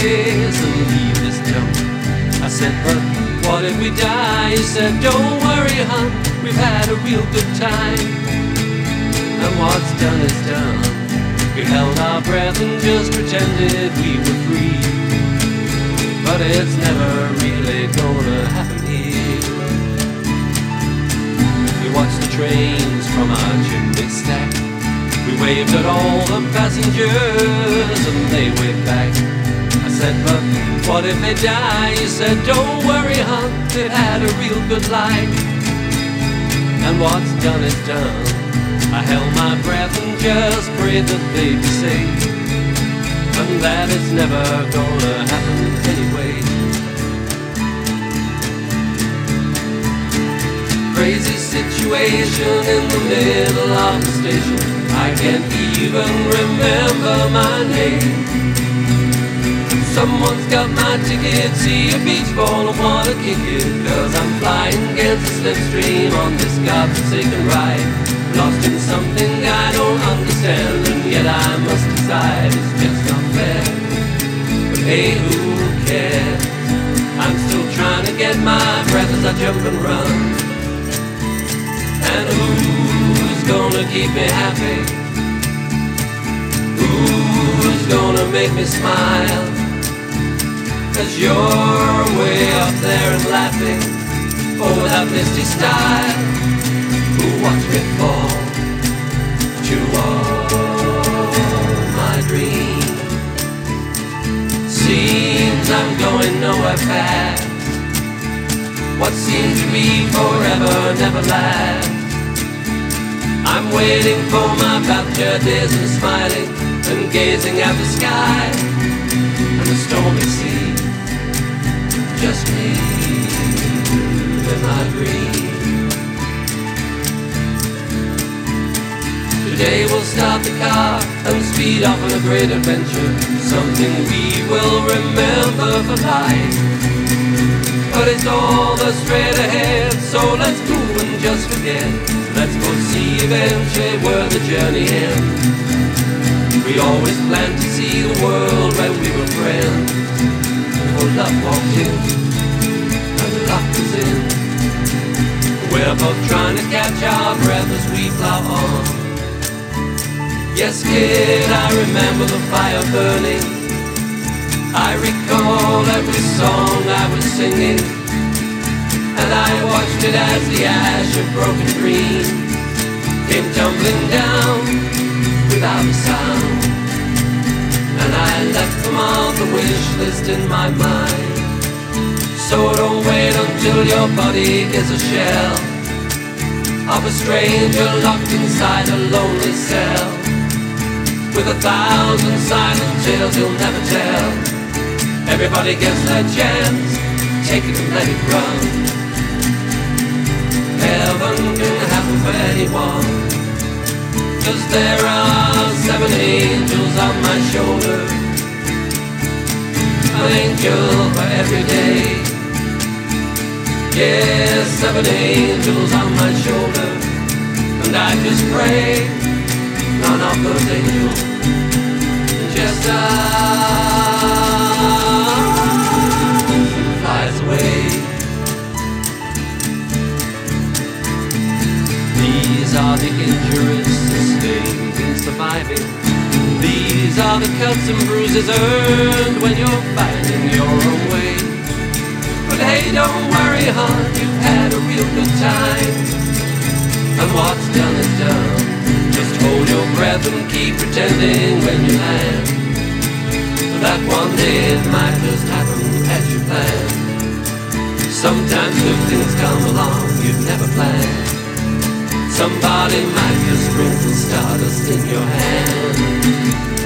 place and leave this dump. I said, but what if we die? He said, don't worry, hon, we've had a real good time. And what's done is done. We held our breath and just pretended we were free. But it's never really gonna happen here. We watched the trains from our chimney stack. We waved at all the passengers and they waved back. I said, but what if they die? He said, don't worry, hon, they've had a real good life. And what's done is done. I held my breath and just prayed that they'd be safe, and that it's never gonna happen anyway. Crazy situation in the middle of the station. I can't even remember my name. Someone's got my ticket, see a beach ball and wanna kick it, 'cause I'm flying against the slipstream on this godforsaken ride. Lost in something I don't understand, and yet I must decide it's just not fair. But hey, who cares? I'm still trying to get my breath as I jump and run. And who's gonna keep me happy? Who's gonna make me smile? 'Cause you're way up there and laughing over that misty style. Who watched me fall to all my dreams? Seems I'm going nowhere fast. What seems to be forever never lasts. I'm waiting for my rapture days and smiling and gazing at the sky and the stormy sea. Just me in my dreams. Today we'll start the car and speed off on a great adventure, something we will remember for life. But it's all the straight ahead, so let's move and just forget. Let's go see eventually where the journey ends. We always planned to see the world when we were friends. Oh, love walked in and locked us in. We're both trying to catch our breath as we plow on. Yes, kid, I remember the fire burning. I recall every song I was singing, and I watched it as the ash of broken dreams came tumbling down without a sound. And I left them on the wish list in my mind. So don't wait until your body is a shell of a stranger locked inside a lonely cell, with 1,000 silent tales he'll never tell. Everybody gets their chance, take it and let it run. Heaven can happen for anyone, 'cause there are 7 angels on my shoulder. An angel for every day. Yes, 7 angels on my shoulder. And I just pray none of those angels just flies away. These are the injuries sustained in surviving. These are the cuts and bruises earned when you're fighting your own way. But hey, don't worry, hon, you've had a real good time. And what's done is done. Just hold your breath and keep pretending when you land that one day it might just happen as you plan. Sometimes good things come along you've never planned. Somebody might just sprinkle stardust in your hand.